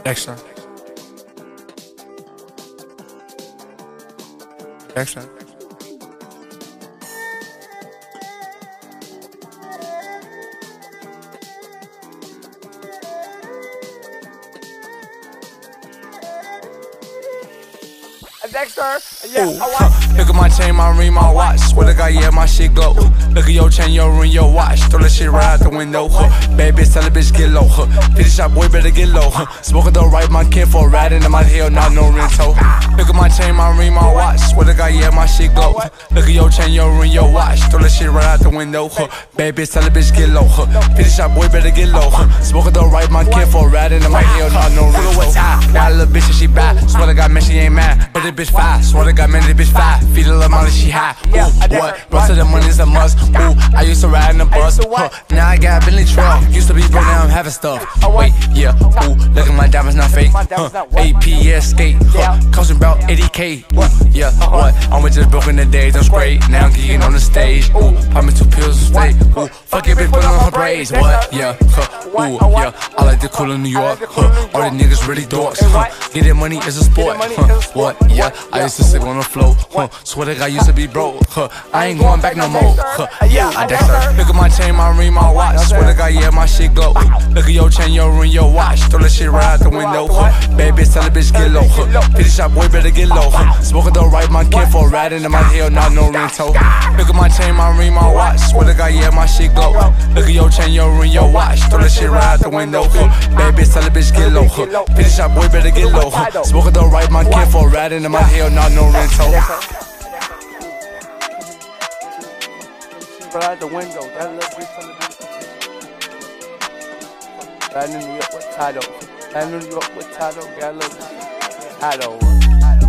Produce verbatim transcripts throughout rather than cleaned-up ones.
Dexter. Dexter. Dexter, yeah, Ooh, I huh. want. Look at my chain, my ring, my watch. Swear to God, yeah, my shit glow. Look at your chain, your ring, your watch. Throw that shit right out the window. Huh. Bad bitch, tell a bitch get low. Huh. fifty shot boy, better get low. Huh. Smoking the right, my kid for a rat in my hell, not no rental. Look at my chain, my ring, my watch. Swear to God, yeah, my shit glow. Look at your chain, your ring, your watch. Throw that shit right out the window. Huh. Bad bitch, tell a bitch get low. Huh. fifty shot boy, better get low. Huh. Smoking the right, my kid for a rat in my hell, not no rental. Got a little bitch and she bad. Swear to God, man, she ain't mad. But this bitch fine. Swear to God, man, this bitch fine. Feed a little money, she high. Ooh, what? Rest of the money's a must. Ooh, I used to ride in the bus. Huh. Now I got a Bentley truck. Used to be broke, now I'm having stuff. Wait, yeah. Ooh, look at my diamonds, not fake. Huh. A P S skate. Huh. Costing about eighty K. Ooh, yeah. What? I was just broke in the days. I'm straight. Now I'm geeking on the stage. Ooh, popping two pills to stay. Ooh, fuck your bitch, put on her braids. What? Yeah. Huh. Ooh, yeah. I like the cool in New York. Huh. All the niggas really dorks. Huh. Getting money is a sport. Huh. What? Yeah. I used to sleep on the floor. Huh. Swear to God, I used to be broke. Huh. I ain't going back no more. Huh. Yeah, I Dexter. Look at my chain, my ring, my watch. Swear to God, yeah, my shit glow. Look at your chain, your ring, your watch. Throw that shit right out the window. Huh. Bad bitch, tell a bitch get low. Huh. fifty shot boy, better get low. Huh. Smoking the right, my kid for a rat in my hell, not no rental. Look at my chain, my ring, my watch. Swear to God, yeah, my shit glow. Look at your chain, your ring, your watch. Throw that shit right out the window. Huh. Bad bitch, tell a bitch get low. Huh. fifty shot boy, better get low. Huh. Smoking the right, my kid for a rat in my hell, not no rental. Right out the window. That little bitch from the bitch. Right in New York with Tato. Right in New York with Tato. Got a little Tato.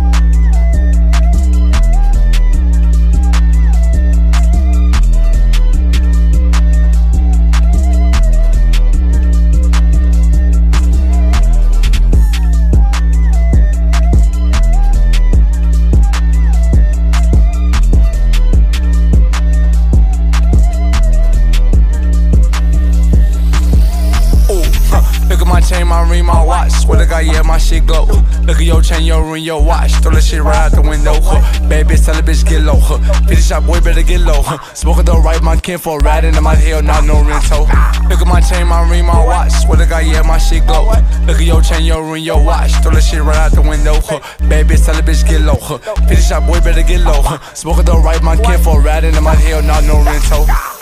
Chain, my ring, my watch. Swear to God, yeah, my shit glow. Look at your chain, your ring, your watch. Throw that shit right out the window. Huh. Bad bitch, tell a bitch get low. Huh. fifty shot boy, better get low. Huh. Smoking the right, my kid for a rat in my hell, not no rental. Look at my chain, my ring, my watch. Swear to God, yeah, my shit glow. Look at your chain, your ring, your watch. Throw that shit right out the window. Huh. Bad bitch, tell a bitch get low. Huh. fifty shot boy, better get low. Huh. Smoking the right, my kid for a rat in my hell, not no rental.